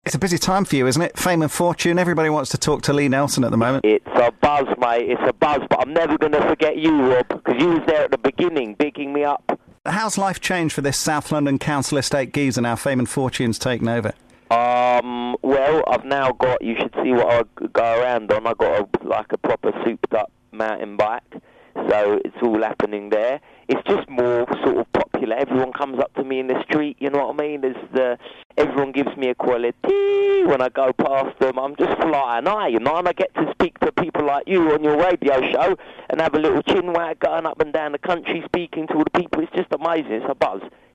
It's a busy time for you, isn't it? Fame and fortune. Everybody wants to talk to Lee Nelson at the moment. It's a buzz, mate. It's a buzz. But I'm never going to forget you, Rob, because you was there at the beginning, bigging me up. How's life changed for this South London council estate geezer now Fame and Fortune's taken over? Well, I've now got, you should see what I go around on. I've got a proper souped-up mountain bike, so it's all happening there. It's just more sort of popular. Everyone comes up to me in the street, you know what I mean? Everyone gives me a quality when I go past them. I'm just flying high, you know, and I get to speak to people like you on your radio show and have a little chin wag going up and down the country speaking to all the people. It's just amazing. It's a buzz.